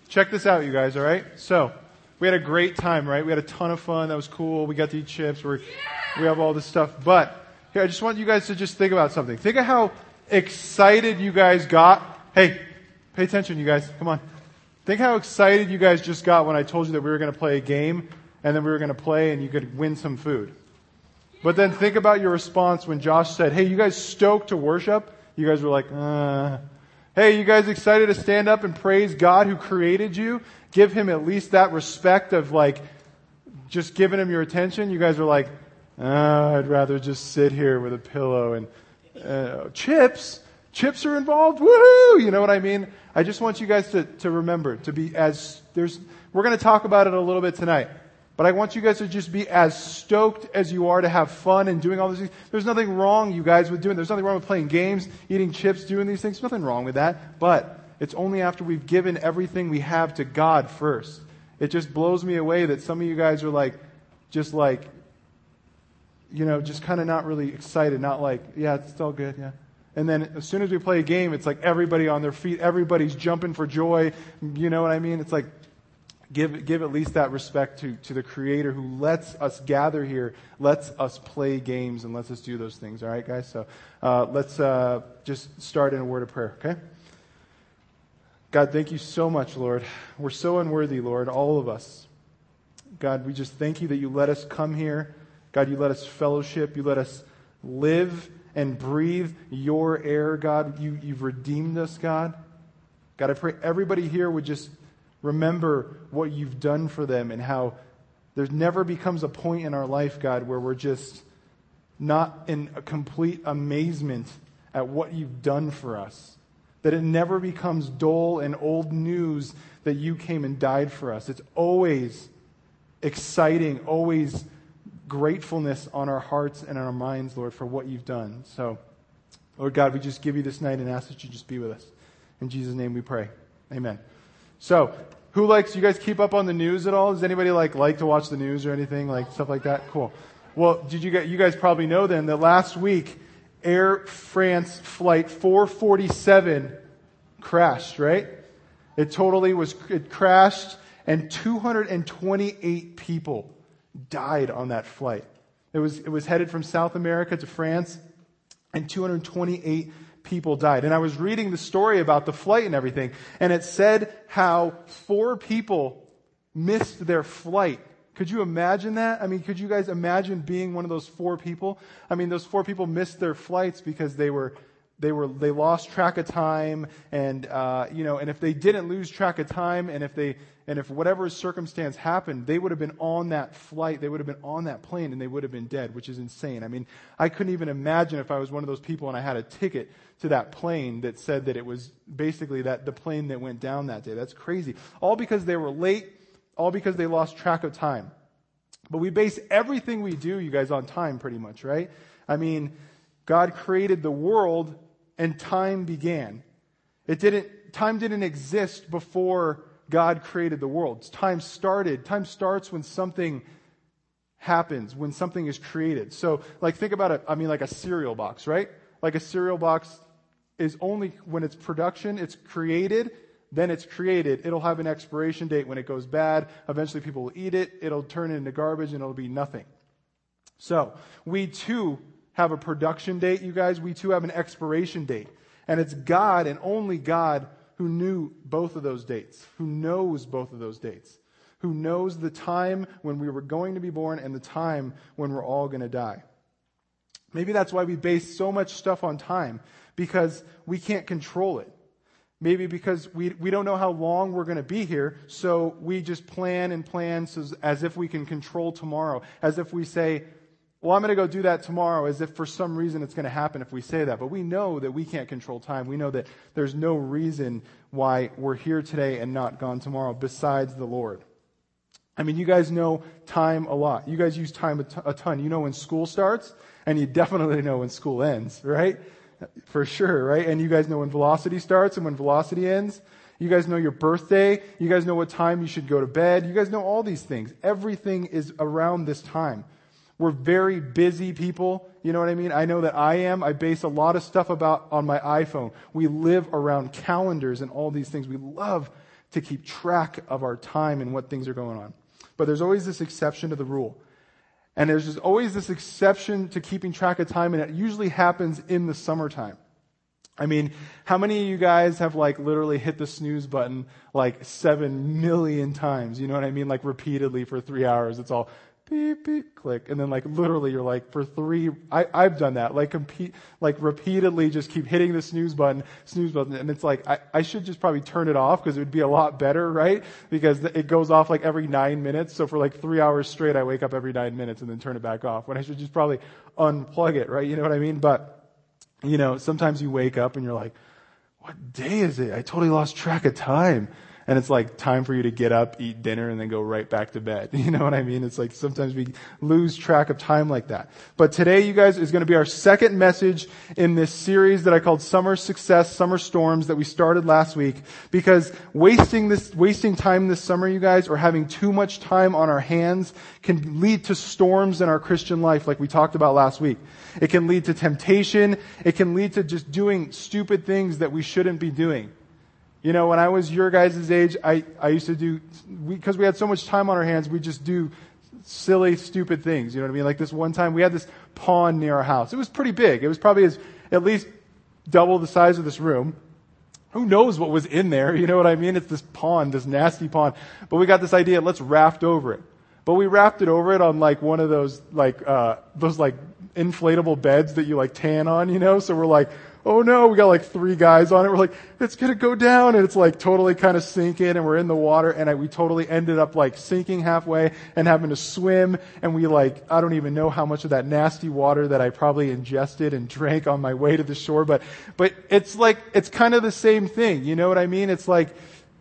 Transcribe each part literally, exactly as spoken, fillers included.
check this out, you guys, all right? So, we had a great time, right? We had a ton of fun. That was cool. We got to eat chips. We're, we have all this stuff. But, here, I just want you guys to just think about something. Think of how excited you guys got. Hey, pay attention, you guys. Come on. Think how excited you guys just got when I told you that we were going to play a game, and then we were going to play and you could win some food. But then think about your response when Josh said, hey, you guys stoked to worship? You guys were like, uh. Hey, you guys excited to stand up and praise God who created you? Give Him at least that respect of like, just giving Him your attention. You guys were like, uh, I'd rather just sit here with a pillow and, uh, chips? Chips are involved? Woohoo! You know what I mean? I just want you guys to, to remember, to be as, there's, we're going to talk about it a little bit tonight. But I want you guys to just be as stoked as you are to have fun and doing all these things. There's nothing wrong, you guys, with doing, there's nothing wrong with playing games, eating chips, doing these things. There's nothing wrong with that. But it's only after we've given everything we have to God first. It just blows me away that some of you guys are like, just like, you know, just kind of not really excited, not like, yeah, it's all good, yeah. And then as soon as we play a game, it's like everybody on their feet, everybody's jumping for joy. You know what I mean? It's like, Give, give at least that respect to, to the Creator who lets us gather here, lets us play games, and lets us do those things. All right, guys? So uh, let's uh, just start in a word of prayer, okay? God, thank you so much, Lord. We're so unworthy, Lord, all of us. God, we just thank you that you let us come here. God, you let us fellowship. You let us live and breathe your air, God. You, you've redeemed us, God. God, I pray everybody here would just remember what you've done for them and how there never becomes a point in our life, God, where we're just not in a complete amazement at what you've done for us. That it never becomes dull and old news that you came and died for us. It's always exciting, always gratefulness on our hearts and on our minds, Lord, for what you've done. So, Lord God, we just give you this night and ask that you just be with us. In Jesus' name we pray. Amen. So, who likes, you guys keep up on the news at all? Does anybody like like to watch the news or anything, like stuff like that? Cool. Well, did you guys, you guys probably know then that last week, Air France flight four forty-seven crashed, right? It totally was, it crashed and two hundred twenty-eight people died on that flight. It was, it was headed from South America to France and two hundred twenty-eight people died. And I was reading the story about the flight and everything, and it said how four people missed their flight. Could you imagine that? I mean, could you guys imagine being one of those four people? I mean, those four people missed their flights because they were they were they lost track of time, and uh, you know, and if they didn't lose track of time, and if they and if whatever circumstance happened, they would have been on that flight, they would have been on that plane, and they would have been dead, which is insane. I mean, I couldn't even imagine if I was one of those people and I had a ticket to that plane that said that it was basically that the plane that went down that day. That's crazy. All because they were late, all because they lost track of time. But we base everything we do, you guys, on time pretty much, right? I mean, God created the world and time began. It didn't, time didn't exist before God created the world. Time started. Time starts when something happens, when something is created. So, like, think about it, I mean, like a cereal box, right? Like a cereal box is only when it's production, it's created, then it's created. It'll have an expiration date when it goes bad. Eventually people will eat it. It'll turn into garbage and it'll be nothing. So, we too have a production date, you guys. We too have an expiration date. And it's God and only God who knew both of those dates, who knows both of those dates, who knows the time when we were going to be born and the time when we're all going to die. Maybe that's why we base so much stuff on time, because we can't control it. Maybe because we we don't know how long we're going to be here, so we just plan and plan so, as if we can control tomorrow, as if we say, well, I'm going to go do that tomorrow, as if for some reason it's going to happen if we say that. But we know that we can't control time. We know that there's no reason why we're here today and not gone tomorrow besides the Lord. I mean, you guys know time a lot. You guys use time a, t- a ton. You know when school starts, and you definitely know when school ends, right? For sure, right? And you guys know when velocity starts and when velocity ends. You guys know your birthday. You guys know what time you should go to bed. You guys know all these things. Everything is around this time. We're very busy people. You know what I mean? I know that I am. I base a lot of stuff about on my iPhone. We live around calendars and all these things. We love to keep track of our time and what things are going on. But there's always this exception to the rule. And there's just always this exception to keeping track of time, and it usually happens in the summertime. I mean, how many of you guys have like literally hit the snooze button like seven million times? You know what I mean? Like repeatedly for three hours. It's all beep, beep, click. And then like literally you're like for three, I, I've done that. Like compete, like repeatedly just keep hitting the snooze button, snooze button. And it's like, I, I should just probably turn it off because it would be a lot better, right? Because it goes off like every nine minutes. So for like three hours straight, I wake up every nine minutes and then turn it back off when I should just probably unplug it, right? You know what I mean? But you know, sometimes you wake up and you're like, what day is it? I totally lost track of time. And it's like time for you to get up, eat dinner, and then go right back to bed. You know what I mean? It's like sometimes we lose track of time like that. But today, you guys, is going to be our second message in this series that I called Summer Success, Summer Storms that we started last week. Because wasting this, wasting time this summer, you guys, or having too much time on our hands can lead to storms in our Christian life like we talked about last week. It can lead to temptation. It can lead to just doing stupid things that we shouldn't be doing. You know, when I was your guys' age, I, I used to do, because we, we had so much time on our hands, we just do silly, stupid things. You know what I mean? Like this one time, we had this pond near our house. It was pretty big. It was probably as, at least double the size of this room. Who knows what was in there? You know what I mean? It's this pond, this nasty pond. But we got this idea, let's raft over it. But we rafted over it on like one of those, like, uh, those like inflatable beds that you like tan on, you know? So we're like, oh no, we got like three guys on it. We're like, it's going to go down. And it's like totally kind of sinking and we're in the water. And I, we totally ended up like sinking halfway and having to swim. And we like, I don't even know how much of that nasty water that I probably ingested and drank on my way to the shore. But, but it's like, it's kind of the same thing. You know what I mean? It's like,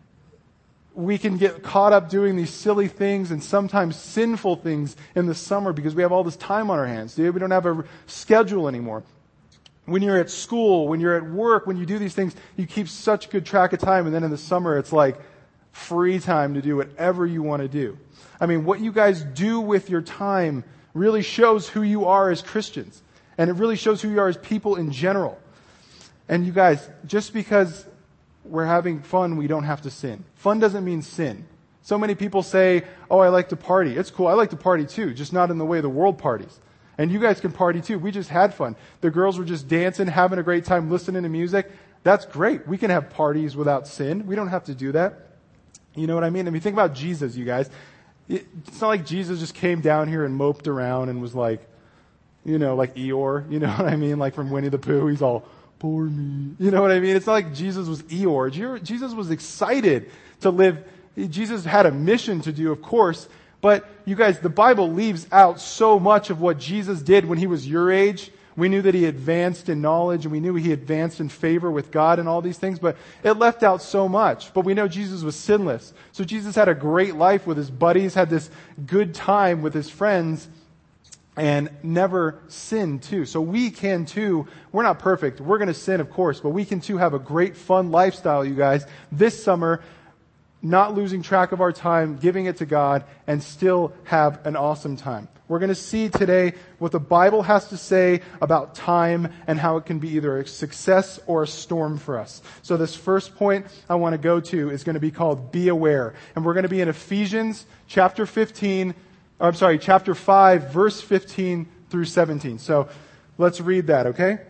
we can get caught up doing these silly things and sometimes sinful things in the summer because we have all this time on our hands. We don't have a schedule anymore. When you're at school, when you're at work, when you do these things, you keep such good track of time. And then in the summer, it's like free time to do whatever you want to do. I mean, what you guys do with your time really shows who you are as Christians. And it really shows who you are as people in general. And you guys, just because we're having fun, we don't have to sin. Fun doesn't mean sin. So many people say, oh, I like to party. It's cool. I like to party too, just not in the way the world parties. And you guys can party too. We just had fun. The girls were just dancing, having a great time, listening to music. That's great. We can have parties without sin. We don't have to do that. You know what I mean? I mean, think about Jesus, you guys. It's not like Jesus just came down here and moped around and was like, you know, like Eeyore. You know what I mean? Like from Winnie the Pooh. He's all, poor me. You know what I mean? It's not like Jesus was Eeyore. Jesus was excited to live. Jesus had a mission to do, of course. But you guys, the Bible leaves out so much of what Jesus did when he was your age. We knew that he advanced in knowledge and we knew he advanced in favor with God and all these things, but it left out so much. But we know Jesus was sinless. So Jesus had a great life with his buddies, had this good time with his friends, and never sinned too. So we can too. We're not perfect. We're going to sin, of course, but we can too have a great fun lifestyle, you guys, this summer, not losing track of our time, giving it to God, and still have an awesome time. We're going to see today what the Bible has to say about time and how it can be either a success or a storm for us. So this first point I want to go to is going to be called Be Aware. And we're going to be in Ephesians chapter fifteen, I'm sorry, chapter five, verse fifteen through seventeen. So let's read that, okay?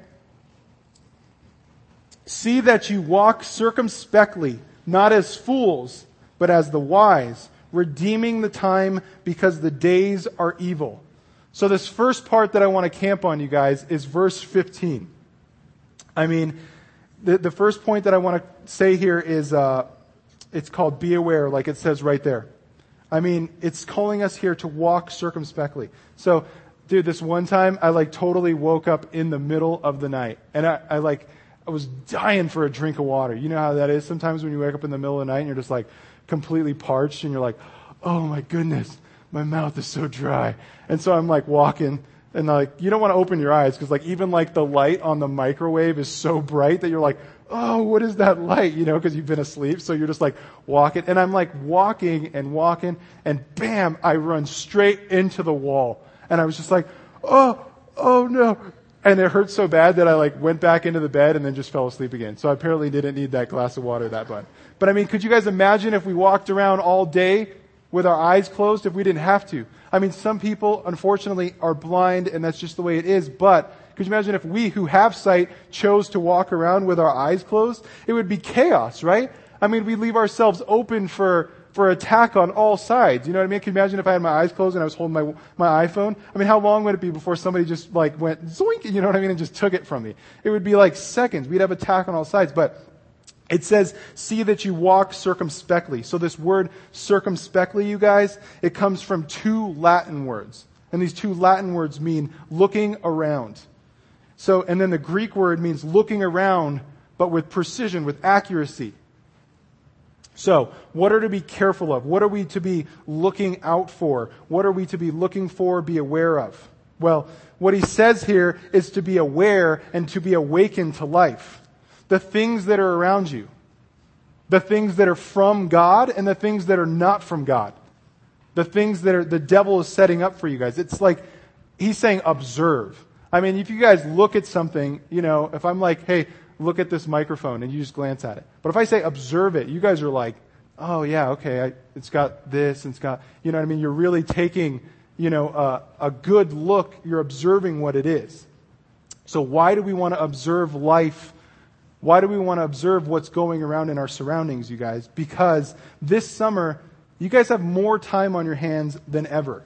See that you walk circumspectly, not as fools, but as the wise, redeeming the time because the days are evil. So this first part that I want to camp on, you guys, is verse fifteen. I mean, the, the first point that I want to say here is, uh, it's called be aware, like it says right there. I mean, it's calling us here to walk circumspectly. So, dude, this one time, I like totally woke up in the middle of the night. And I, I like... I was dying for a drink of water. You know how that is sometimes when you wake up in the middle of the night and you're just like completely parched and you're like, oh my goodness, my mouth is so dry. And so I'm like walking and like, you don't want to open your eyes because like even like the light on the microwave is so bright that you're like, oh, what is that light? You know, because you've been asleep. So you're just like walking and I'm like walking and walking and bam, I run straight into the wall. And I was just like, oh, oh no. And it hurt so bad that I like went back into the bed and then just fell asleep again. So I apparently didn't need that glass of water that bad. But I mean, could you guys imagine if we walked around all day with our eyes closed if we didn't have to? I mean, some people, unfortunately, are blind, and that's just the way it is. But could you imagine if we who have sight chose to walk around with our eyes closed? It would be chaos, right? I mean, we leave ourselves open for, for attack on all sides. You know what I mean? Can you imagine if I had my eyes closed and I was holding my, my iPhone? I mean, how long would it be before somebody just like went zoink, you know what I mean, and just took it from me? It would be like seconds. We'd have attack on all sides. But it says, see that you walk circumspectly. So this word circumspectly, you guys, it comes from two Latin words. And these two Latin words mean looking around. So, and then the Greek word means looking around, but with precision, with accuracy. So, what are to be careful of? What are we to be looking out for? What are we to be looking for, be aware of? Well, what he says here is to be aware and to be awakened to life. The things that are around you. The things that are from God and the things that are not from God. The things that are the devil is setting up for you guys. It's like, he's saying observe. I mean, if you guys look at something, you know, if I'm like, hey, look at this microphone, and you just glance at it. But if I say observe it, you guys are like, oh yeah, okay, I, it's got this, and it's got, you know what I mean? You're really taking, you know, uh, a good look. You're observing what it is. So why do we want to observe life? Why do we want to observe what's going around in our surroundings, you guys? Because this summer, you guys have more time on your hands than ever.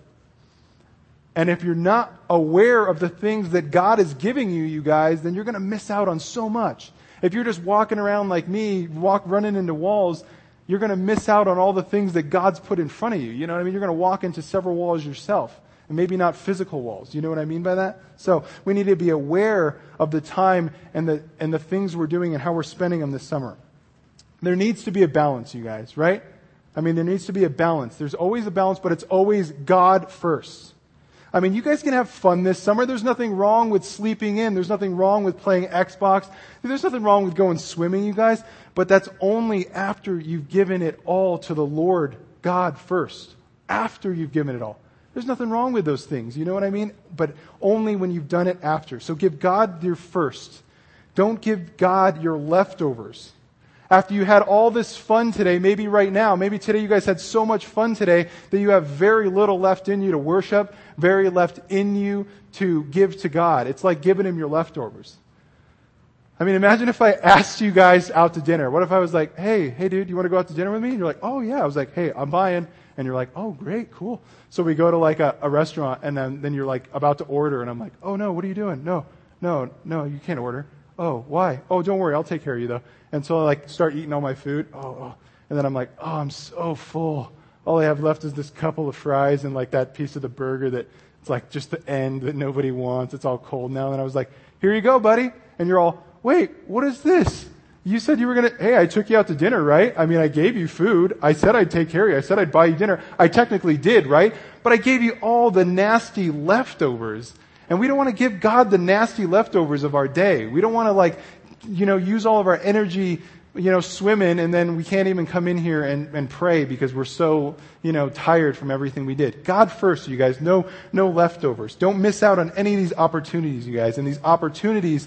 And if you're not aware of the things that God is giving you, you guys, then you're going to miss out on so much. If you're just walking around like me, walk running into walls, you're going to miss out on all the things that God's put in front of you. You know what I mean? You're going to walk into several walls yourself. And maybe not physical walls. You know what I mean by that? So we need to be aware of the time and the and the things we're doing and how we're spending them this summer. There needs to be a balance, you guys, right? I mean, there needs to be a balance. There's always a balance, but it's always God first. I mean, you guys can have fun this summer. There's nothing wrong with sleeping in. There's nothing wrong with playing Xbox. There's nothing wrong with going swimming, you guys. But that's only after you've given it all to the Lord God first. After you've given it all. There's nothing wrong with those things. You know what I mean? But only when you've done it after. So give God your first. Don't give God your leftovers. After you had all this fun today, maybe right now, maybe today you guys had so much fun today that you have very little left in you to worship, very left in you to give to God. It's like giving Him your leftovers. I mean, imagine if I asked you guys out to dinner. What if I was like, hey, hey dude, you want to go out to dinner with me? And you're like, oh yeah. I was like, hey, I'm buying. And you're like, oh great, cool. So we go to like a, a restaurant and then, then you're like about to order and I'm like, oh no, what are you doing? No, no, no, you can't order. Oh, why? Oh, don't worry, I'll take care of you though. And so I like start eating all my food. Oh, oh. And then I'm like, oh, I'm so full. All I have left is this couple of fries and like that piece of the burger that it's like just the end that nobody wants. It's all cold now. And I was like, here you go, buddy. And you're all, wait, what is this? You said you were going to, hey, I took you out to dinner, right? I mean, I gave you food. I said I'd take care of you. I said I'd buy you dinner. I technically did, right? But I gave you all the nasty leftovers. And we don't want to give God the nasty leftovers of our day. We don't want to like, you know, use all of our energy, you know, swimming and then we can't even come in here and, and pray because we're so, you know, tired from everything we did. God first, you guys. No, no leftovers. Don't miss out on any of these opportunities, you guys. And these opportunities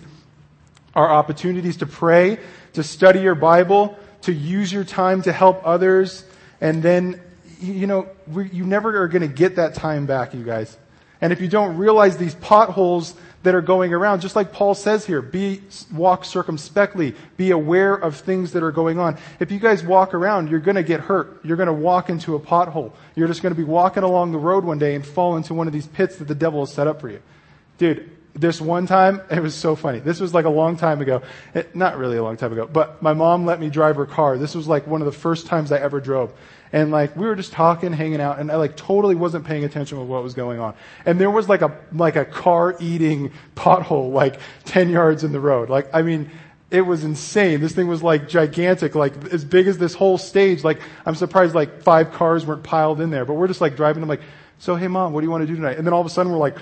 are opportunities to pray, to study your Bible, to use your time to help others. And then, you know, we, you never are going to get that time back, you guys. And if you don't realize these potholes that are going around, just like Paul says here, be, walk circumspectly, be aware of things that are going on. If you guys walk around, you're going to get hurt. You're going to walk into a pothole. You're just going to be walking along the road one day and fall into one of these pits that the devil has set up for you. Dude, this one time, it was so funny. This was like a long time ago. It, not really a long time ago, but my mom let me drive her car. This was like one of the first times I ever drove. And like, we were just talking, hanging out, and I like totally wasn't paying attention to what was going on. And there was like a, like a car-eating pothole, like ten yards in the road. Like, I mean, it was insane. This thing was like gigantic, like as big as this whole stage. Like, I'm surprised like five cars weren't piled in there. But we're just like driving. I'm like, so hey mom, what do you want to do tonight? And then all of a sudden we're like,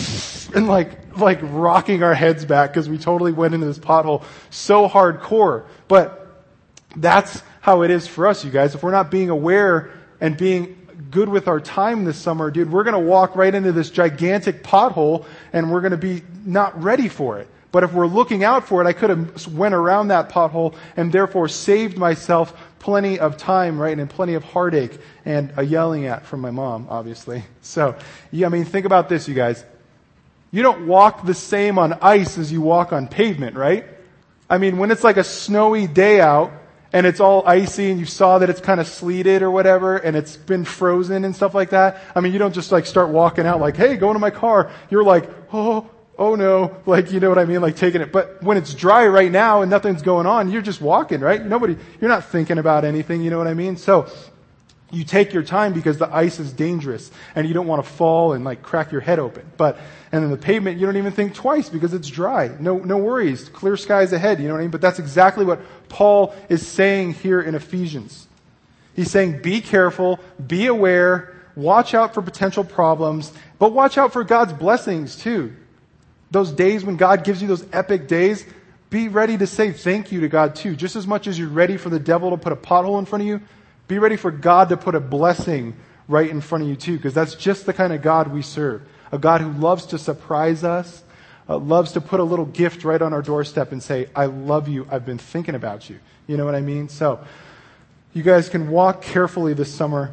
and like, like rocking our heads back because we totally went into this pothole so hardcore. But that's how it is for us, you guys. If we're not being aware and being good with our time this summer, dude, we're going to walk right into this gigantic pothole and we're going to be not ready for it. But if we're looking out for it, I could have went around that pothole and therefore saved myself plenty of time, right? And plenty of heartache and a yelling at from my mom, obviously. So, yeah, I mean, think about this, you guys. You don't walk the same on ice as you walk on pavement, right? I mean, when it's like a snowy day out and it's all icy and you saw that it's kind of sleeted or whatever and it's been frozen and stuff like that, I mean, you don't just like start walking out like, hey, go into my car. You're like, oh, oh no, like, you know what I mean? Like taking it. But when it's dry right now and nothing's going on, you're just walking, right? Nobody, you're not thinking about anything, you know what I mean? So you take your time because the ice is dangerous and you don't want to fall and like crack your head open. But, and then the pavement, you don't even think twice because it's dry. No, no worries. Clear skies ahead, you know what I mean? But that's exactly what Paul is saying here in Ephesians. He's saying, be careful, be aware, watch out for potential problems, but watch out for God's blessings too. Those days when God gives you those epic days, be ready to say thank you to God too. Just as much as you're ready for the devil to put a pothole in front of you, be ready for God to put a blessing right in front of you too, because that's just the kind of God we serve. A God who loves to surprise us, uh, loves to put a little gift right on our doorstep and say, I love you, I've been thinking about you. You know what I mean? So, you guys can walk carefully this summer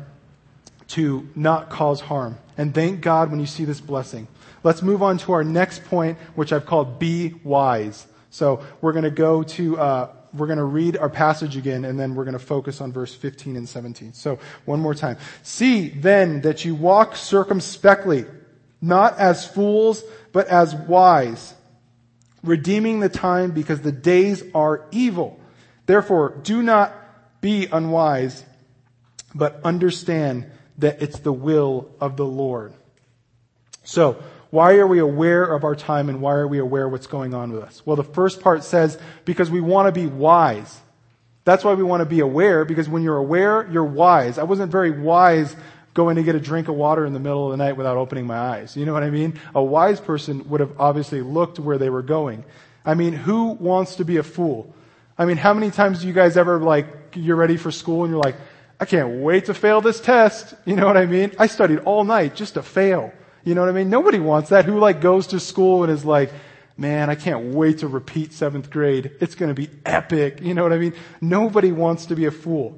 to not cause harm. And thank God when you see this blessing. Let's move on to our next point, which I've called be wise. So, we're going to go to... Uh, We're going to read our passage again, and then we're going to focus on verse fifteen and seventeen. So, one more time. See, then, that you walk circumspectly, not as fools, but as wise, redeeming the time because the days are evil. Therefore, do not be unwise, but understand that it's the will of the Lord. So, why are we aware of our time and why are we aware of what's going on with us? Well, the first part says, because we want to be wise. That's why we want to be aware, because when you're aware, you're wise. I wasn't very wise going to get a drink of water in the middle of the night without opening my eyes. You know what I mean? A wise person would have obviously looked where they were going. I mean, who wants to be a fool? I mean, how many times do you guys ever, like, you're ready for school and you're like, I can't wait to fail this test. You know what I mean? I studied all night just to fail. You know what I mean? Nobody wants that. Who like goes to school and is like, man, I can't wait to repeat seventh grade. It's going to be epic. You know what I mean? Nobody wants to be a fool.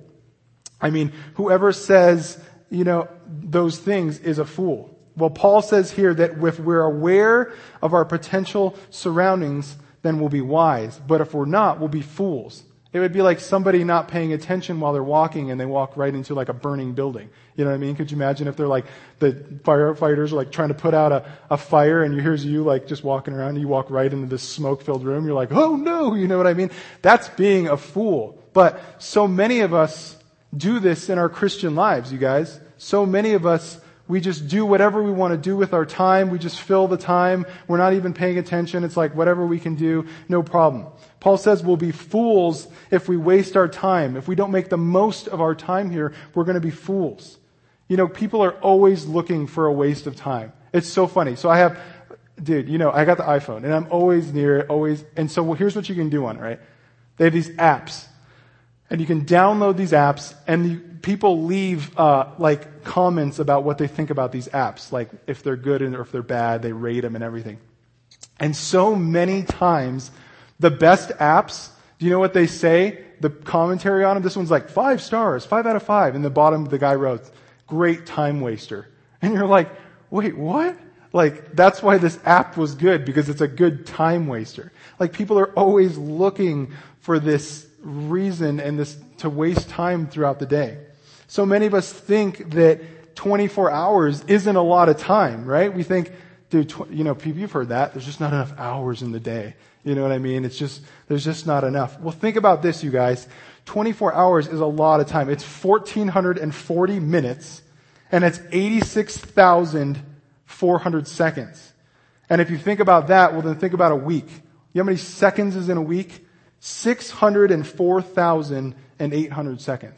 I mean, whoever says, you know, those things is a fool. Well, Paul says here that if we're aware of our potential surroundings, then we'll be wise. But if we're not, we'll be fools. It would be like somebody not paying attention while they're walking and they walk right into like a burning building. You know what I mean? Could you imagine if they're like, the firefighters are like trying to put out a, a fire and here's you like just walking around and you walk right into this smoke-filled room. You're like, oh no, you know what I mean? That's being a fool. But so many of us do this in our Christian lives, you guys. So many of us, we just do whatever we want to do with our time. We just fill the time. We're not even paying attention. It's like whatever we can do, no problem. Paul says we'll be fools if we waste our time. If we don't make the most of our time here, we're going to be fools. You know, people are always looking for a waste of time. It's so funny. So I have, dude, you know, I got the iPhone and I'm always near it, always. And so well, here's what you can do on it, right? They have these apps. And you can download these apps and the, people leave, uh, like comments about what they think about these apps. Like if they're good or if they're bad, they rate them and everything. And so many times, the best apps, do you know what they say? The commentary on them, this one's like five stars, five out of five. And the bottom, the guy wrote, great time waster. And you're like, wait, what? Like, that's why this app was good, because it's a good time waster. Like, people are always looking for this reason and this to waste time throughout the day. So many of us think that twenty-four hours isn't a lot of time, right? We think, dude, tw- you know, people, you've heard that. There's just not enough hours in the day. You know what I mean? It's just, there's just not enough. Well, think about this, you guys. twenty-four hours is a lot of time. It's one thousand four hundred forty minutes, and it's eighty-six thousand four hundred seconds. And if you think about that, well, then think about a week. You know how many seconds is in a week? six hundred four thousand eight hundred seconds.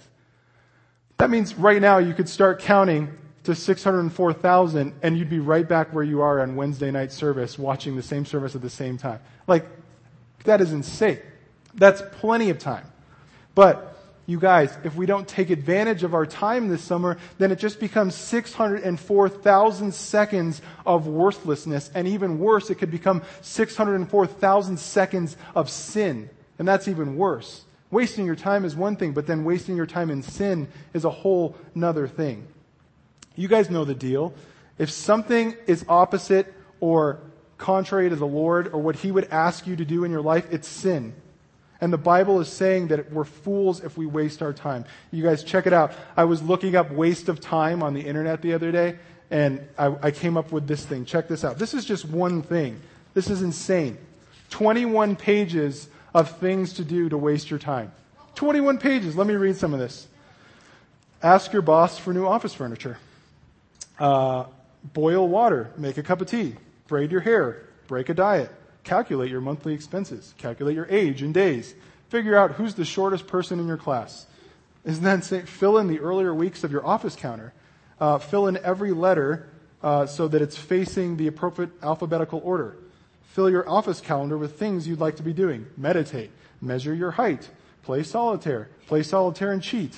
That means right now you could start counting to six hundred four thousand and you'd be right back where you are on Wednesday night service, watching the same service at the same time. Like, that is insane. That's plenty of time. But You guys, if we don't take advantage of our time this summer, then it just becomes six hundred four thousand seconds of worthlessness. And even worse, it could become six hundred four thousand seconds of sin. And that's even worse. Wasting your time is one thing, but then wasting your time in sin is a whole nother thing. You guys know the deal. If something is opposite or contrary to the Lord or what He would ask you to do in your life, it's sin. And the Bible is saying that we're fools if we waste our time. You guys check it out. I was looking up waste of time on the internet the other day, and I, I came up with this thing. Check this out. This is just one thing. This is insane. twenty-one pages of things to do to waste your time. twenty-one pages. Let me read some of this. Ask your boss for new office furniture. Uh, boil water. Make a cup of tea. Braid your hair. Break a diet. Calculate your monthly expenses. Calculate your age in days. Figure out who's the shortest person in your class. Isn't that insane? Fill in the earlier weeks of your office counter. Uh, fill in every letter uh, so that it's facing the appropriate alphabetical order. Fill your office calendar with things you'd like to be doing. Meditate. Measure your height. Play solitaire. Play solitaire and cheat.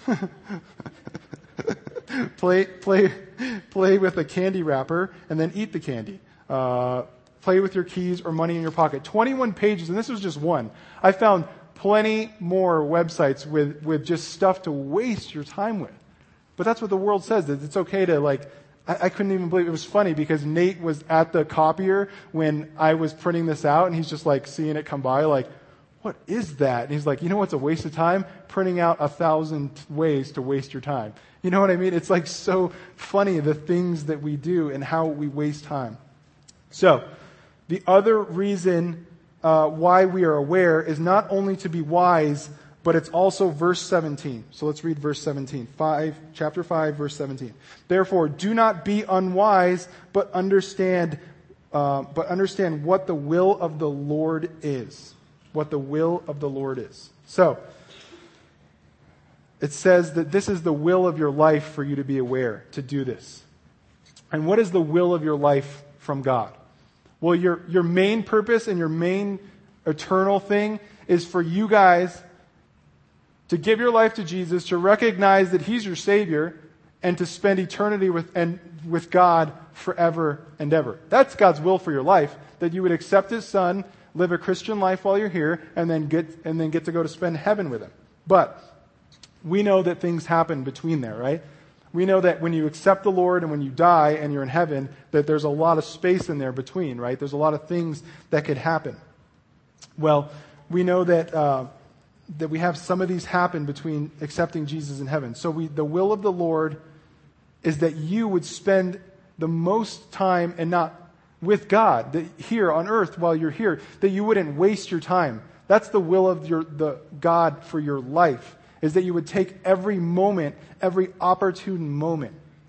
play, play, play with a candy wrapper and then eat the candy. Uh, Play with your keys or money in your pocket. twenty-one pages, and this was just one. I found plenty more websites with, with just stuff to waste your time with. But that's what the world says, that it's okay to like, I, I couldn't even believe it. It was funny because Nate was at the copier when I was printing this out, and he's just like seeing it come by like, what is that? And he's like, you know what's a waste of time? Printing out a thousand ways to waste your time. You know what I mean? It's like so funny, the things that we do and how we waste time. So, the other reason uh, why we are aware is not only to be wise, but it's also verse seventeen. So let's read verse seventeen. Five, chapter five, verse seventeen. Therefore, do not be unwise, but understand, uh, but understand what the will of the Lord is. What the will of the Lord is. So, it says that this is the will of your life for you to be aware, to do this. And what is the will of your life from God? Well, your, your main purpose and your main eternal thing is for you guys to give your life to Jesus, to recognize that He's your Savior, and to spend eternity with, and, with God forever and ever. That's God's will for your life, that you would accept His Son, live a Christian life while you're here, and then get, and then get to go to spend heaven with Him. But we know that things happen between there, right? We know that when you accept the Lord and when you die and you're in heaven, that there's a lot of space in there between, right? There's a lot of things that could happen. Well, we know that uh, that we have some of these happen between accepting Jesus in heaven. So we, the will of the Lord is that you would spend the most time and not with God, that here on earth while you're here, that you wouldn't waste your time. That's the will of your the God for your life. Is that you would take every moment, every opportune moment.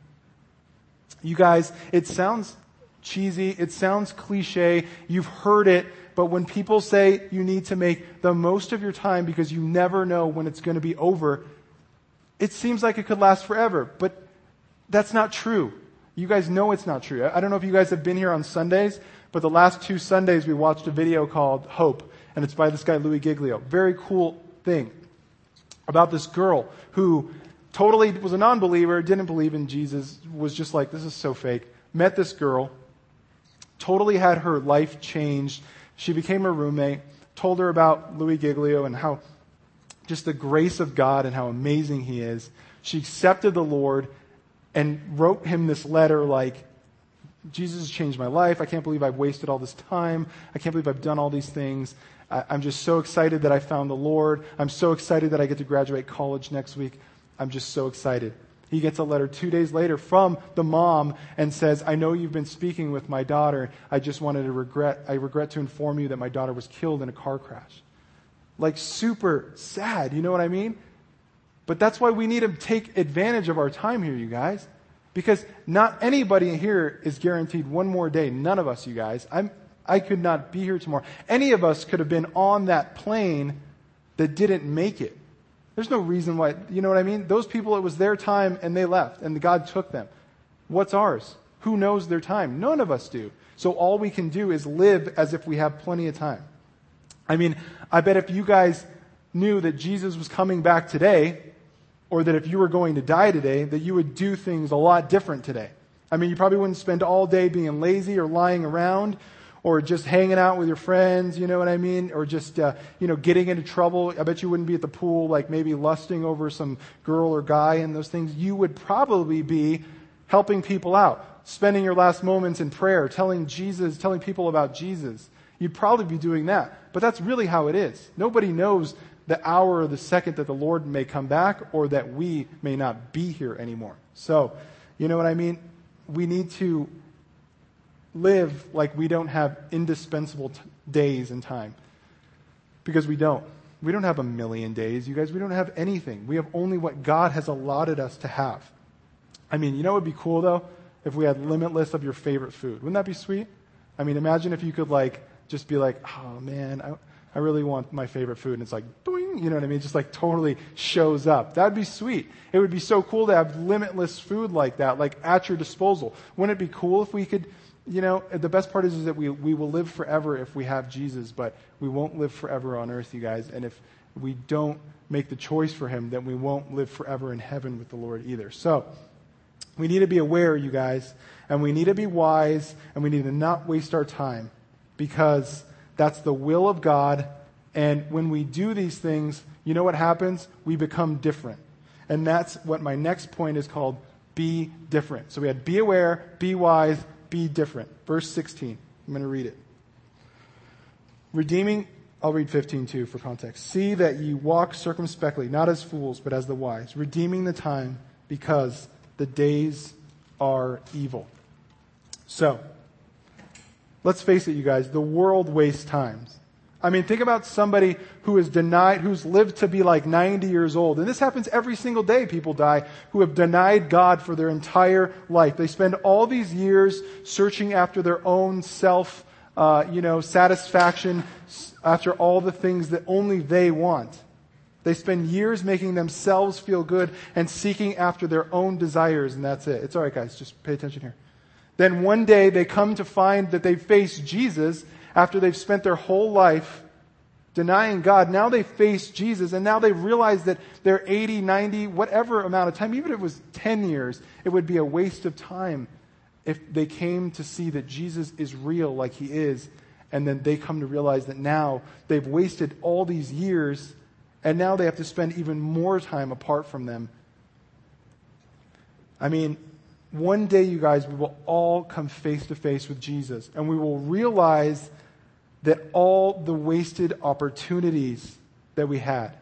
You guys, it sounds cheesy, it sounds cliche, you've heard it, but when people say you need to make the most of your time because you never know when it's going to be over, it seems like it could last forever, but that's not true. You guys know it's not true. I don't know if you guys have been here on Sundays, but the last two Sundays we watched a video called Hope, and it's by this guy Louis Giglio. Very cool thing. About this girl who totally was a non-believer, didn't believe in Jesus, was just like, this is so fake. Met this girl, totally had her life changed. She became a roommate, told her about Louis Giglio and how just the grace of God and how amazing He is. She accepted the Lord and wrote him this letter like, Jesus has changed my life. I can't believe I've wasted all this time. I can't believe I've done all these things. I'm just so excited that I found the Lord. I'm so excited that I get to graduate college next week. I'm just so excited. He gets a letter two days later from the mom and says, I know you've been speaking with my daughter. I just wanted to regret, I regret to inform you that my daughter was killed in a car crash. Like super sad, you know what I mean? But that's why we need to take advantage of our time here, you guys. Because not anybody here is guaranteed one more day. None of us, you guys. I'm I could not be here tomorrow. Any of us could have been on that plane that didn't make it. There's no reason why, you know what I mean? Those people, it was their time and they left and God took them. What's ours? Who knows their time? None of us do. So all we can do is live as if we have plenty of time. I mean, I bet if you guys knew that Jesus was coming back today, or that if you were going to die today, that you would do things a lot different today. I mean, you probably wouldn't spend all day being lazy or lying around or just hanging out with your friends, you know what I mean? Or just, uh, you know, getting into trouble. I bet you wouldn't be at the pool, like maybe lusting over some girl or guy and those things. You would probably be helping people out, spending your last moments in prayer, telling Jesus, telling people about Jesus. You'd probably be doing that. But that's really how it is. Nobody knows the hour or the second that the Lord may come back or that we may not be here anymore. So, you know what I mean? We need to live like we don't have indispensable t- days and time. Because we don't. We don't have a million days, you guys. We don't have anything. We have only what God has allotted us to have. I mean, you know what would be cool, though? If we had limitless of your favorite food. Wouldn't that be sweet? I mean, imagine if you could, like, just be like, oh, man, I, I really want my favorite food. And it's like, boing, you know what I mean? It just, like, totally shows up. That would be sweet. It would be so cool to have limitless food like that, like, at your disposal. Wouldn't it be cool if we could... You know, the best part is, is that we, we will live forever if we have Jesus, but we won't live forever on earth, you guys. And if we don't make the choice for him, then we won't live forever in heaven with the Lord either. So, we need to be aware, you guys, and we need to be wise, and we need to not waste our time, because that's the will of God. And when we do these things, you know what happens? We become different. And that's what my next point is called, be different. So we had be aware, be wise, be different. Verse sixteen. I'm going to read it. Redeeming, I'll read fifteen too for context. See that ye walk circumspectly, not as fools, but as the wise, redeeming the time, because the days are evil. So, let's face it, you guys, the world wastes times. I mean, think about somebody who is denied, who's lived to be like ninety years old. And this happens every single day. People die who have denied God for their entire life. They spend all these years searching after their own self, uh, you know, satisfaction, after all the things that only they want. They spend years making themselves feel good and seeking after their own desires, and that's it. It's all right, guys. Just pay attention here. Then one day they come to find that they face Jesus after they've spent their whole life denying God. Now they face Jesus, and now they realize that their eighty, ninety, whatever amount of time, even if it was ten years, it would be a waste of time if they came to see that Jesus is real like he is, and then they come to realize that now they've wasted all these years, and now they have to spend even more time apart from them. I mean, one day, you guys, we will all come face to face with Jesus, and we will realize that all the wasted opportunities that we had.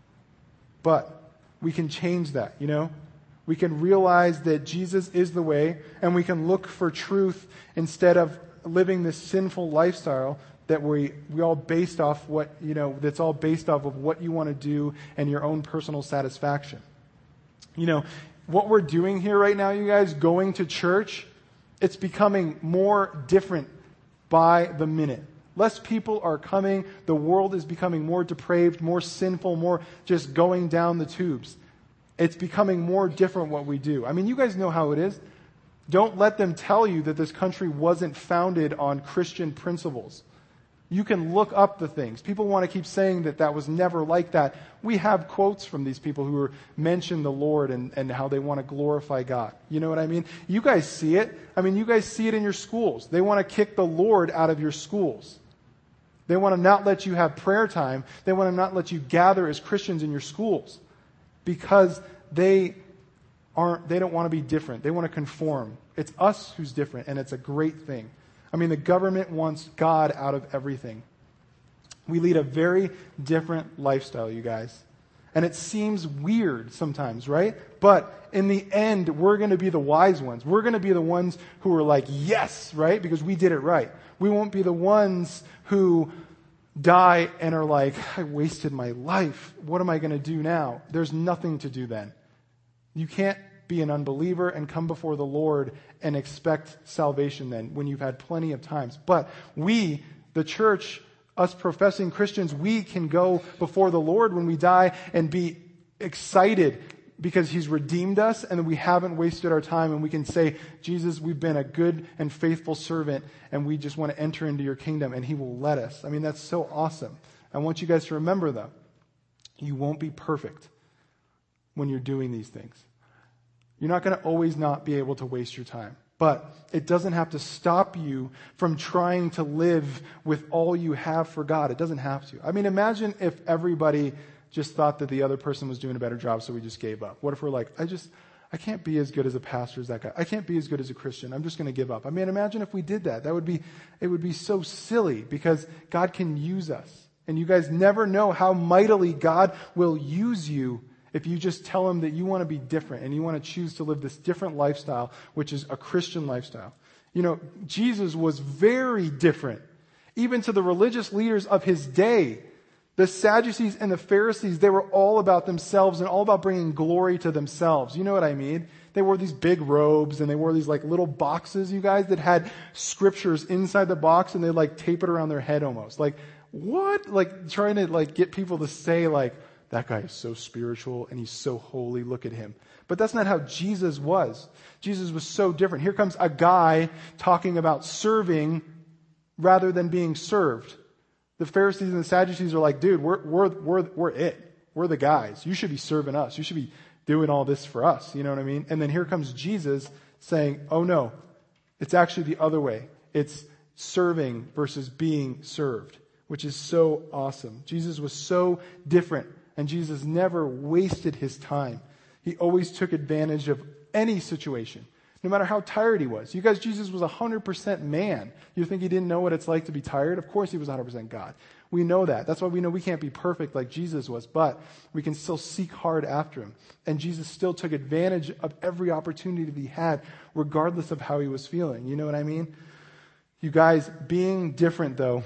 But we can change that, you know? We can realize that Jesus is the way, and we can look for truth instead of living this sinful lifestyle that we we all based off what, you know, that's all based off of what you want to do and your own personal satisfaction. You know, what we're doing here right now, you guys, going to church, it's becoming more different by the minute. Less people are coming. The world is becoming more depraved, more sinful, more just going down the tubes. It's becoming more different what we do. I mean, you guys know how it is. Don't let them tell you that this country wasn't founded on Christian principles. You can look up the things. People want to keep saying that that was never like that. We have quotes from these people who are, mention the Lord and, and how they want to glorify God. You know what I mean? You guys see it. I mean, you guys see it in your schools. They want to kick the Lord out of your schools. They want to not let you have prayer time. They want to not let you gather as Christians in your schools because they aren't, they don't want to be different. They want to conform. It's us who's different, and it's a great thing. I mean, the government wants God out of everything. We lead a very different lifestyle, you guys. And it seems weird sometimes, right? But in the end, we're going to be the wise ones. We're going to be the ones who are like, yes, right? Because we did it right. We won't be the ones who die and are like, I wasted my life. What am I going to do now? There's nothing to do then. You can't be an unbeliever and come before the Lord and expect salvation then when you've had plenty of times. But we, the church, us professing Christians, we can go before the Lord when we die and be excited because he's redeemed us and we haven't wasted our time, and we can say, Jesus, we've been a good and faithful servant and we just want to enter into your kingdom, and he will let us. I mean, that's so awesome. I want you guys to remember though, You won't be perfect when you're doing these things. You're not going to always not be able to waste your time. But it doesn't have to stop you from trying to live with all you have for God. It doesn't have to. I mean, imagine if everybody just thought that the other person was doing a better job, so we just gave up. What if we're like, I just, I can't be as good as a pastor as that guy. I can't be as good as a Christian. I'm just going to give up. I mean, imagine if we did that. That would be, it would be so silly because God can use us. And you guys never know how mightily God will use you if you just tell him that you want to be different and you want to choose to live this different lifestyle, which is a Christian lifestyle. You know, Jesus was very different. Even to the religious leaders of his day, the Sadducees and the Pharisees, they were all about themselves and all about bringing glory to themselves. You know what I mean? They wore these big robes and they wore these like little boxes, you guys, that had scriptures inside the box and they like tape it around their head almost. Like, what? Like trying to like get people to say like, that guy is so spiritual and he's so holy. Look at him. But that's not how Jesus was. Jesus was so different. Here comes a guy talking about serving rather than being served. The Pharisees and the Sadducees are like, dude, we're, we're, we're, we're it. We're the guys. You should be serving us. You should be doing all this for us. You know what I mean? And then here comes Jesus saying, oh no, it's actually the other way. It's serving versus being served, which is so awesome. Jesus was so different. And Jesus never wasted his time. He always took advantage of any situation, no matter how tired he was. You guys, Jesus was one hundred percent man. You think he didn't know what it's like to be tired? Of course he was one hundred percent God. We know that. That's why we know we can't be perfect like Jesus was, but we can still seek hard after him. And Jesus still took advantage of every opportunity that he had, regardless of how he was feeling. You know what I mean? You guys, being different though,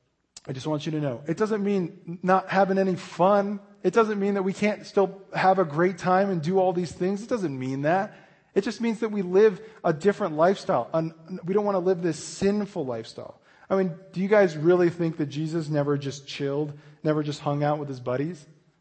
I just want you to know, it doesn't mean not having any fun. It doesn't mean that we can't still have a great time and do all these things. It doesn't mean that. It just means that we live a different lifestyle. We don't want to live this sinful lifestyle. I mean, do you guys really think that Jesus never just chilled, never just hung out with his buddies?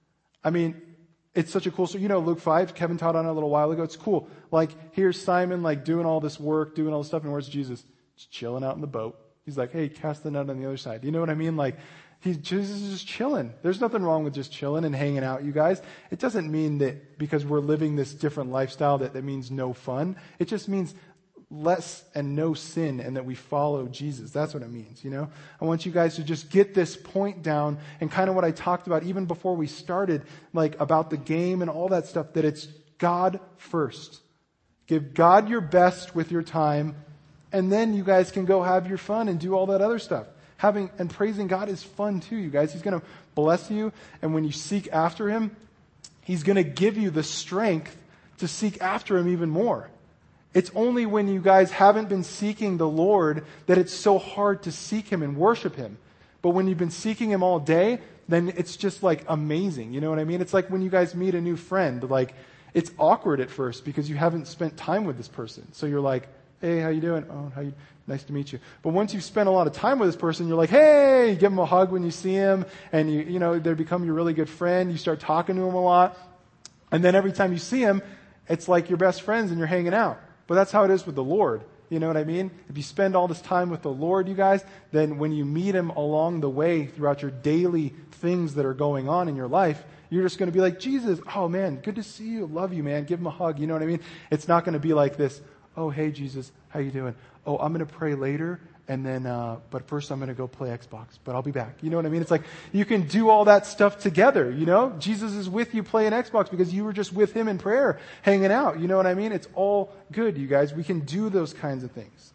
I mean, it's such a cool story. You know, Luke five, Kevin taught on it a little while ago. It's cool. Like, here's Simon, like, doing all this work, doing all this stuff, and where's Jesus? Just chilling out in the boat. He's like, hey, cast the net on the other side. You know what I mean? Like, He's Jesus is just chilling. There's nothing wrong with just chilling and hanging out, you guys. It doesn't mean that because we're living this different lifestyle that that means no fun. It just means less and no sin and that we follow Jesus. That's what it means, you know. I want you guys to just get this point down and kind of what I talked about even before we started, like about the game and all that stuff, that it's God first. Give God your best with your time, and then you guys can go have your fun and do all that other stuff. Having and praising God is fun too, you guys. He's going to bless you. And when you seek after him, he's going to give you the strength to seek after him even more. It's only when you guys haven't been seeking the Lord that it's so hard to seek him and worship him. But when you've been seeking him all day, then it's just like amazing. You know what I mean? It's like when you guys meet a new friend, like it's awkward at first because you haven't spent time with this person. So you're like, hey, how you doing? Oh, how you? Nice to meet you. But once you've spent a lot of time with this person, you're like, hey, you give him a hug when you see him, and you, you know, they become your really good friend. You start talking to him a lot. And then every time you see him, it's like you're best friends and you're hanging out. But that's how it is with the Lord. You know what I mean? If you spend all this time with the Lord, you guys, then when you meet him along the way throughout your daily things that are going on in your life, you're just going to be like, Jesus, oh man, good to see you. Love you, man. Give him a hug. You know what I mean? It's not going to be like this. Oh, hey, Jesus, how you doing? Oh, I'm going to pray later, and then, uh, but first I'm going to go play Xbox, but I'll be back. You know what I mean? It's like you can do all that stuff together, you know? Jesus is with you playing Xbox because you were just with him in prayer, hanging out. You know what I mean? It's all good, you guys. We can do those kinds of things.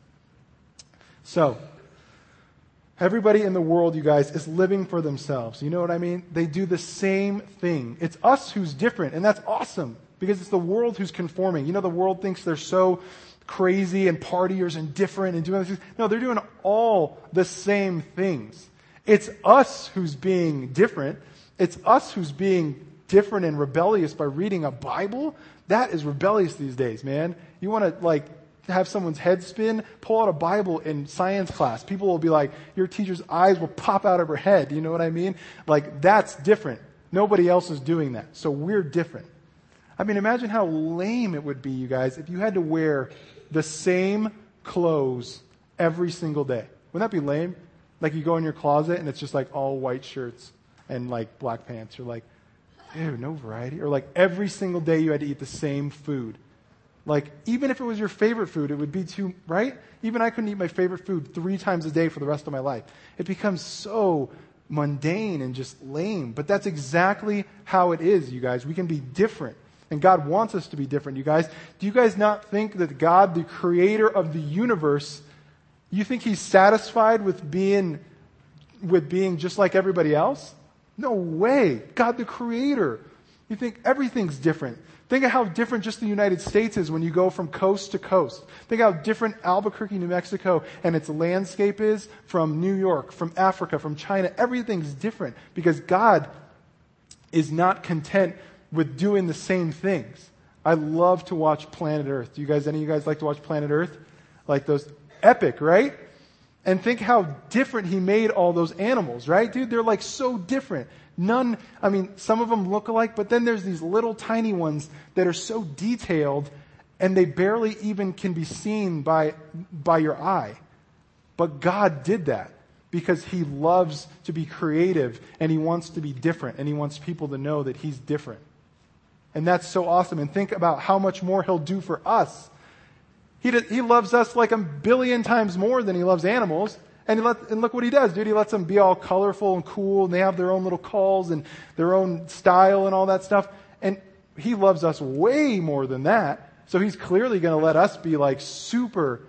So, everybody in the world, you guys, is living for themselves. You know what I mean? They do the same thing. It's us who's different, and that's awesome because it's the world who's conforming. You know, the world thinks they're so crazy and partiers and different and doing things. No, they're doing all the same things. It's us who's being different. It's us who's being different and rebellious by reading a Bible. That is rebellious these days, man. You want to like have someone's head spin? Pull out a Bible in science class. People will be like, your teacher's eyes will pop out of her head. You know what I mean? Like, that's different. Nobody else is doing that. So we're different. I mean, imagine how lame it would be, you guys, if you had to wear the same clothes every single day. Wouldn't that be lame? Like you go in your closet and it's just like all white shirts and like black pants. You're like, Dude, no variety. Or like every single day you had to eat the same food. Like, even if it was your favorite food, it would be too, right? Even I couldn't eat my favorite food three times a day for the rest of my life. It becomes so mundane and just lame. But that's exactly how it is, you guys. We can be different. And God wants us to be different, you guys. Do you guys not think that God, the creator of the universe, you think he's satisfied with being, with being just like everybody else? No way. God, the creator. You think everything's different. Think of how different just the United States is when you go from coast to coast. Think how different Albuquerque, New Mexico, and its landscape is from New York, from Africa, from China. Everything's different because God is not content with doing the same things. I love to watch Planet Earth. Do you guys, any of you guys like to watch Planet Earth? Like those, epic, right? And think how different he made all those animals, right? Dude, they're like so different. None, I mean, some of them look alike, but then there's these little tiny ones that are so detailed and they barely even can be seen by, by your eye. But God did that because he loves to be creative and he wants to be different and he wants people to know that he's different. And that's so awesome. And think about how much more he'll do for us. He, did, he loves us like a billion times more than he loves animals. And, he let, and look what he does, dude. He lets them be all colorful and cool, and they have their own little calls and their own style and all that stuff. And he loves us way more than that. So he's clearly going to let us be like super,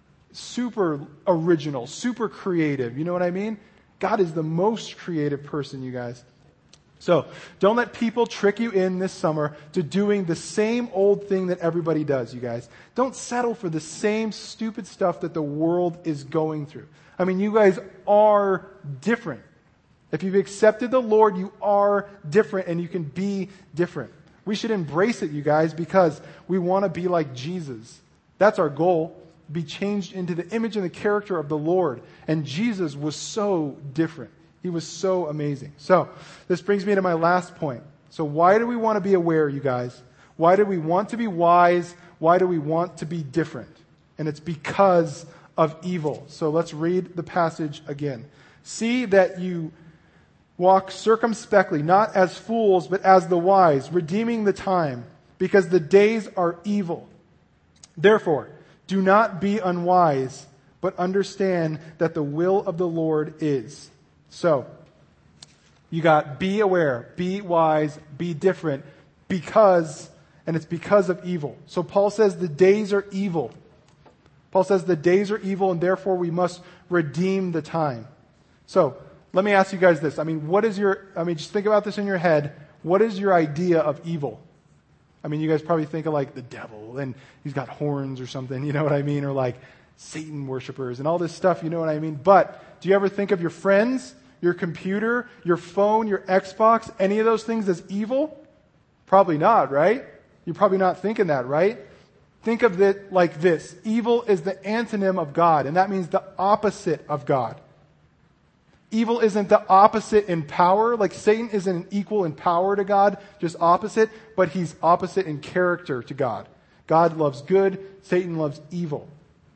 super original, super creative. You know what I mean? God is the most creative person, you guys. So don't let people trick you in this summer to doing the same old thing that everybody does, you guys. Don't settle for the same stupid stuff that the world is going through. I mean, you guys are different. If you've accepted the Lord, you are different and you can be different. We should embrace it, you guys, because we want to be like Jesus. That's our goal, be changed into the image and the character of the Lord. And Jesus was so different. He was so amazing. So this brings me to my last point. So why do we want to be aware, you guys? Why do we want to be wise? Why do we want to be different? And it's because of evil. So let's read the passage again. See that you walk circumspectly, not as fools, but as the wise, redeeming the time, because the days are evil. Therefore, do not be unwise, but understand that the will of the Lord is. So, you got be aware, be wise, be different, because, and it's because of evil. So Paul says the days are evil. Paul says the days are evil and therefore we must redeem the time. So, let me ask you guys this. I mean, what is your, I mean, just think about this in your head. What is your idea of evil? I mean, you guys probably think of like the devil and he's got horns or something, you know what I mean? Or like Satan worshipers and all this stuff, you know what I mean? But do you ever think of your friends, your computer, your phone, your Xbox, any of those things as evil? Probably not, right? You're probably not thinking that, right? Think of it like this. Evil is the antonym of God, and that means the opposite of God. Evil isn't the opposite in power. Like Satan isn't an equal in power to God, just opposite, but he's opposite in character to God. God loves good, Satan loves evil.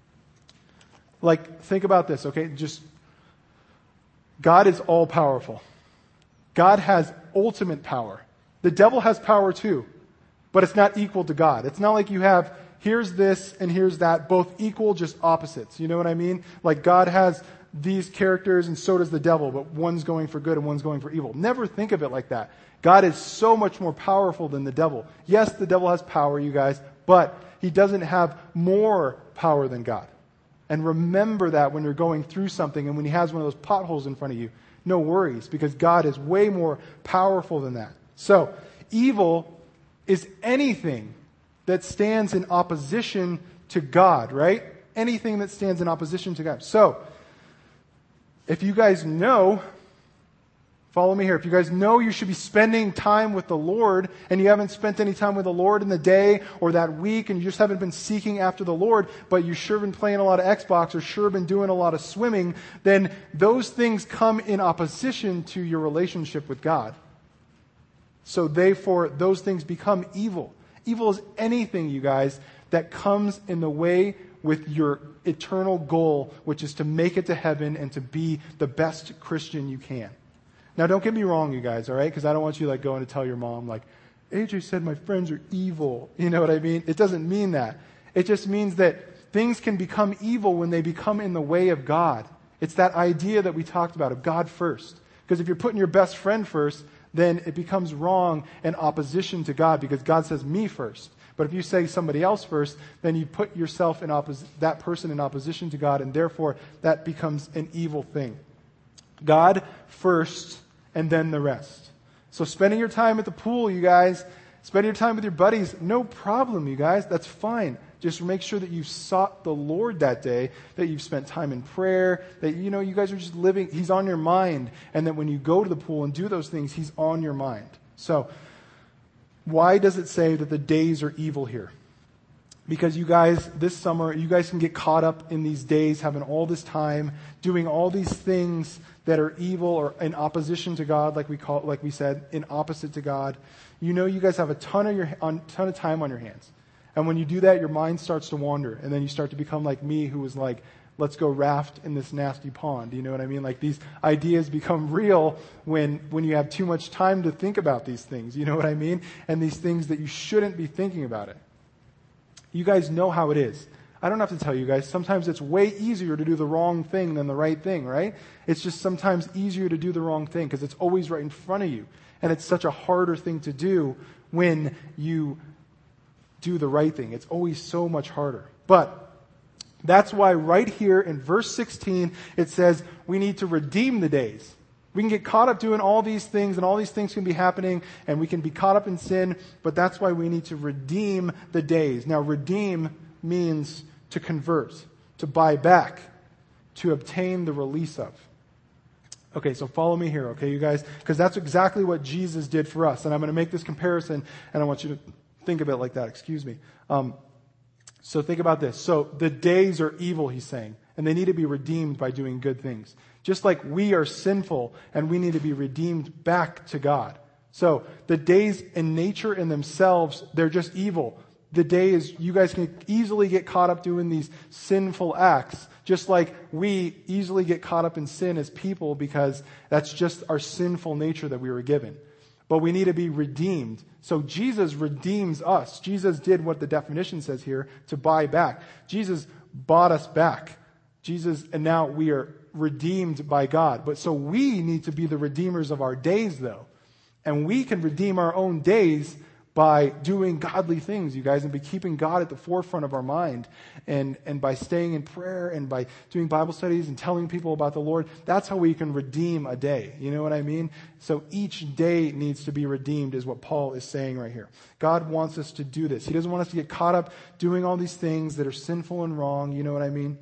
Like, think about this, okay? Just, God is all powerful. God has ultimate power. The devil has power too, but it's not equal to God. It's not like you have, here's this and here's that, both equal, just opposites. You know what I mean? Like God has these characters and so does the devil, but one's going for good and one's going for evil. Never think of it like that. God is so much more powerful than the devil. Yes, the devil has power, you guys, but he doesn't have more power than God. And remember that when you're going through something and when he has one of those potholes in front of you, no worries, because God is way more powerful than that. So, evil is anything that stands in opposition to God, right? Anything that stands in opposition to God. So, if you guys know, follow me here, if you guys know you should be spending time with the Lord and you haven't spent any time with the Lord in the day or that week and you just haven't been seeking after the Lord, but you sure been playing a lot of Xbox or sure been doing a lot of swimming, then those things come in opposition to your relationship with God. So therefore, those things become evil. Evil is anything, you guys, that comes in the way with your eternal goal, which is to make it to heaven and to be the best Christian you can. Now don't get me wrong, you guys, all right? Because I don't want you like going to tell your mom like, A J said my friends are evil. You know what I mean? It doesn't mean that. It just means that things can become evil when they become in the way of God. It's that idea that we talked about of God first. Because if you're putting your best friend first, then it becomes wrong and opposition to God because God says me first. But if you say somebody else first, then you put yourself in oppos- that person in opposition to God, and therefore that becomes an evil thing. God first, and then the rest. So spending your time at the pool, you guys, spending your time with your buddies, no problem, you guys. That's fine. Just make sure that you've sought the Lord that day, that you've spent time in prayer, that, you know, you guys are just living, He's on your mind, and that when you go to the pool and do those things, He's on your mind. So, why does it say that the days are evil here? Because you guys, this summer, you guys can get caught up in these days, having all this time, doing all these things that are evil or in opposition to God, like we call, like we said, in opposite to God. You know, you guys have a ton of your, on, ton of time on your hands. And when you do that, your mind starts to wander. And then you start to become like me, who was like, let's go raft in this nasty pond. You know what I mean? Like these ideas become real when, when you have too much time to think about these things. You know what I mean? And these things that you shouldn't be thinking about it. You guys know how it is. I don't have to tell you guys. Sometimes it's way easier to do the wrong thing than the right thing, right? It's just sometimes easier to do the wrong thing because it's always right in front of you. And it's such a harder thing to do when you do the right thing. It's always so much harder. But that's why right here in verse sixteen, it says we need to redeem the days. We can get caught up doing all these things, and all these things can be happening, and we can be caught up in sin, but that's why we need to redeem the days. Now, redeem means to convert, to buy back, to obtain the release of. Okay, so follow me here, okay, you guys? Because that's exactly what Jesus did for us. And I'm going to make this comparison, and I want you to think of it like that, excuse me. Um, so think about this. So the days are evil, he's saying, and they need to be redeemed by doing good things. Just like we are sinful and we need to be redeemed back to God. So the days in nature in themselves, they're just evil. The day is, you guys can easily get caught up doing these sinful acts, just like we easily get caught up in sin as people because that's just our sinful nature that we were given. But we need to be redeemed. So Jesus redeems us. Jesus did what the definition says here, to buy back. Jesus bought us back. Jesus, and now we are redeemed by God. But so we need to be the redeemers of our days, though. And we can redeem our own days by doing godly things, you guys, and by keeping God at the forefront of our mind, and, and by staying in prayer and by doing Bible studies and telling people about the Lord. That's how we can redeem a day. You know what I mean? So each day needs to be redeemed is what Paul is saying right here. God wants us to do this. He doesn't want us to get caught up doing all these things that are sinful and wrong. You know what I mean?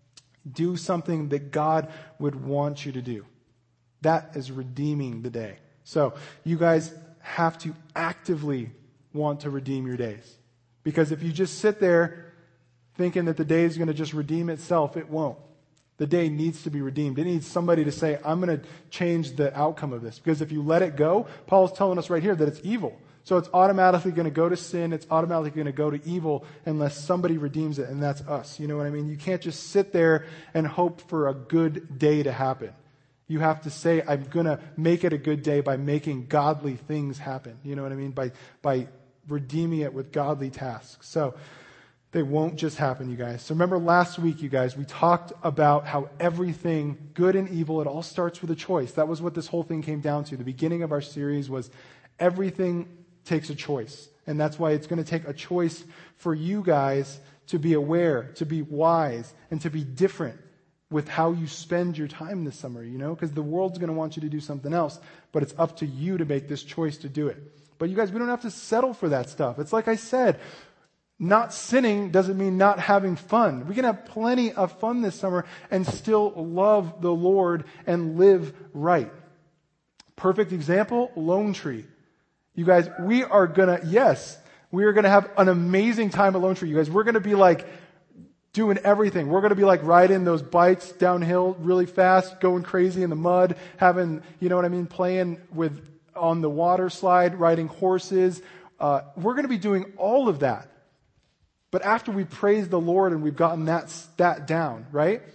Do something that God would want you to do. That is redeeming the day. So you guys have to actively want to redeem your days. Because if you just sit there thinking that the day is going to just redeem itself, it won't. The day needs to be redeemed. It needs somebody to say, I'm going to change the outcome of this. Because if you let it go, Paul's telling us right here that it's evil. So it's automatically going to go to sin. It's automatically going to go to evil unless somebody redeems it, and that's us. You know what I mean? You can't just sit there and hope for a good day to happen. You have to say, I'm going to make it a good day by making godly things happen. You know what I mean? By by redeeming it with godly tasks. So they won't just happen, you guys. So remember last week, you guys, we talked about how everything, good and evil, it all starts with a choice. That was what this whole thing came down to. The beginning of our series was everything takes a choice. And that's why it's going to take a choice for you guys to be aware, to be wise, and to be different with how you spend your time this summer, you know, because the world's going to want you to do something else, but it's up to you to make this choice to do it. But you guys, we don't have to settle for that stuff. It's like I said, not sinning doesn't mean not having fun. We can have plenty of fun this summer and still love the Lord and live right. Perfect example, Lone Tree. You guys, we are going to, yes, we are going to have an amazing time at Lone Tree. You guys, we're going to be like doing everything. We're going to be like riding those bikes downhill really fast, going crazy in the mud, having, you know what I mean, playing with on the water slide, riding horses. Uh, we're going to be doing all of that. But after we praise the Lord and we've gotten that, that down, right?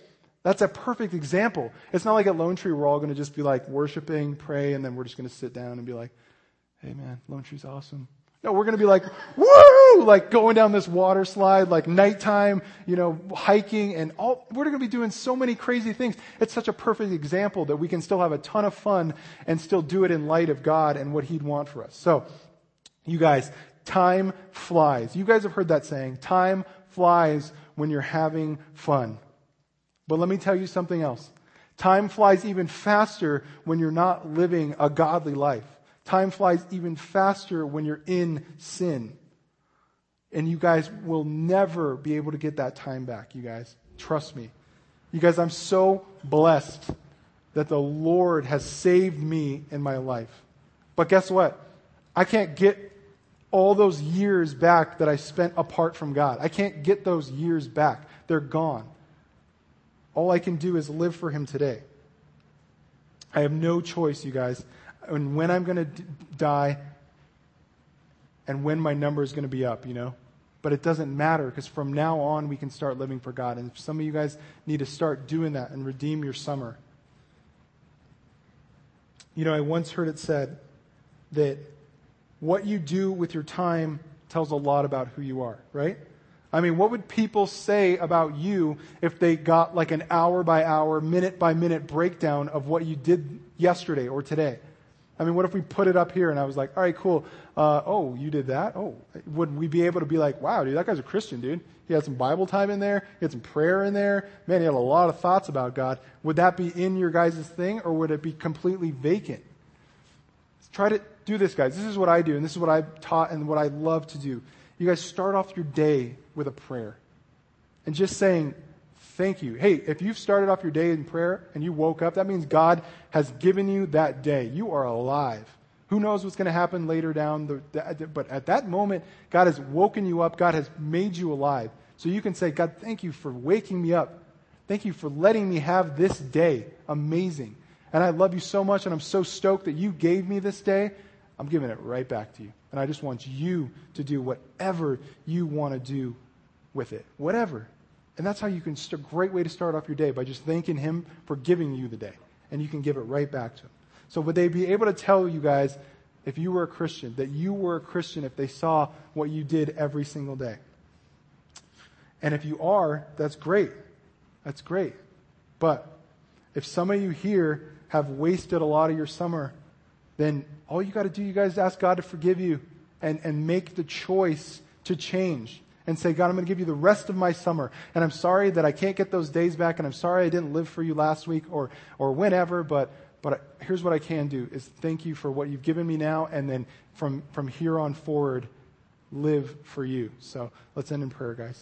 That's a perfect example. It's not like at Lone Tree we're all going to just be like worshiping, pray, and then we're just going to sit down and be like, hey man, Lone Tree's awesome. No, we're going to be like, woo! Like going down this water slide, like nighttime, you know, hiking, and all. We're going to be doing so many crazy things. It's such a perfect example that we can still have a ton of fun and still do it in light of God and what He'd want for us. So, you guys, time flies. You guys have heard that saying, time flies when you're having fun. But let me tell you something else. Time flies even faster when you're not living a godly life. Time flies even faster when you're in sin. And you guys will never be able to get that time back, you guys. Trust me. You guys, I'm so blessed that the Lord has saved me in my life. But guess what? I can't get all those years back that I spent apart from God. I can't get those years back. They're gone. All I can do is live for Him today. I have no choice, you guys. And when I'm going to d- die and when my number is going to be up, you know. But it doesn't matter because from now on we can start living for God. And some of you guys need to start doing that and redeem your summer. You know, I once heard it said that what you do with your time tells a lot about who you are, right? I mean, what would people say about you if they got like an hour by hour, minute by minute breakdown of what you did yesterday or today? I mean, what if we put it up here and I was like, all right, cool. Uh, oh, you did that? Oh, would we be able to be like, wow, dude, that guy's a Christian, dude. He had some Bible time in there. He had some prayer in there. Man, he had a lot of thoughts about God. Would that be in your guys' thing or would it be completely vacant? Try to do this, guys. This is what I do and this is what I've taught and what I love to do. You guys start off your day with a prayer and just saying, thank you. Hey, if you've started off your day in prayer and you woke up, that means God has given you that day. You are alive. Who knows what's going to happen later down the, the, but at that moment, God has woken you up. God has made you alive. So you can say, God, thank you for waking me up. Thank you for letting me have this day. Amazing. And I love you so much and I'm so stoked that you gave me this day. I'm giving it right back to you. And I just want you to do whatever you want to do with it. Whatever. And that's how you can, it's a great way to start off your day, by just thanking Him for giving you the day. And you can give it right back to Him. So would they be able to tell you guys, if you were a Christian, that you were a Christian if they saw what you did every single day? And if you are, that's great. That's great. But if some of you here have wasted a lot of your summer, then all you got to do, you guys, ask God to forgive you and, and make the choice to change. And say, God, I'm going to give you the rest of my summer. And I'm sorry that I can't get those days back. And I'm sorry I didn't live for you last week or or whenever. But but here's what I can do is thank you for what you've given me now. And then from, from here on forward, live for you. So let's end in prayer, guys.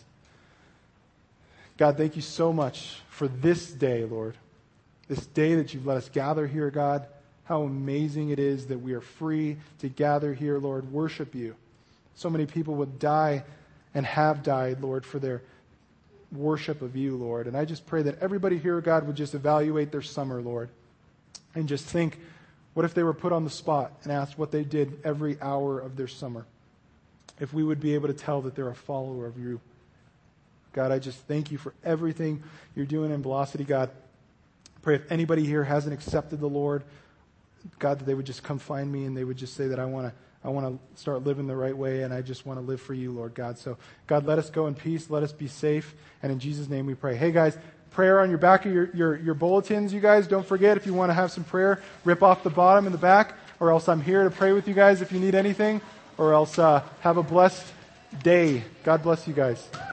God, thank you so much for this day, Lord. This day that you've let us gather here, God. How amazing it is that we are free to gather here, Lord, worship you. So many people would die and have died, Lord, for their worship of you, Lord. And I just pray that everybody here, God, would just evaluate their summer, Lord, and just think, what if they were put on the spot and asked what they did every hour of their summer? If we would be able to tell that they're a follower of you. God, I just thank you for everything you're doing in Velocity, God. Pray if anybody here hasn't accepted the Lord, God, that they would just come find me and they would just say that I want to I want to start living the right way, and I just want to live for you, Lord God. So, God, let us go in peace. Let us be safe. And in Jesus' name we pray. Hey, guys, prayer on your back of your, your, your bulletins, you guys. Don't forget, if you want to have some prayer, rip off the bottom and the back, or else I'm here to pray with you guys if you need anything, or else uh, have a blessed day. God bless you guys.